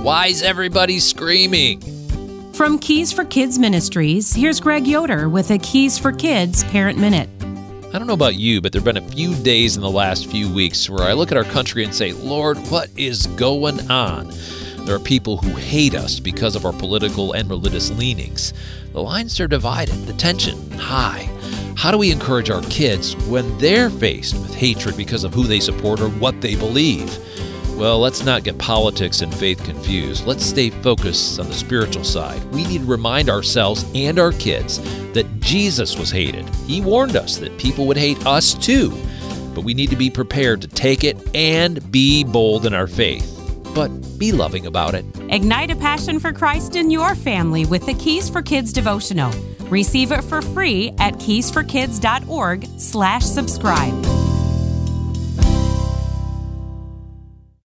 Why is everybody screaming? From Keys for Kids Ministries, here's Greg Yoder with a Keys for Kids Parent Minute. I don't know about you, but there have been a few days in the last few weeks where I look at our country and say, Lord, what is going on? There are people who hate us because of our political and religious leanings. The lines are divided, the tension high. How do we encourage our kids when they're faced with hatred because of who they support or what they believe? Well, let's not get politics and faith confused. Let's stay focused on the spiritual side. We need to remind ourselves and our kids that Jesus was hated. He warned us that people would hate us too. But we need to be prepared to take it and be bold in our faith. But be loving about it. Ignite a passion for Christ in your family with the Keys for Kids devotional. Receive it for free at keysforkids.org/subscribe.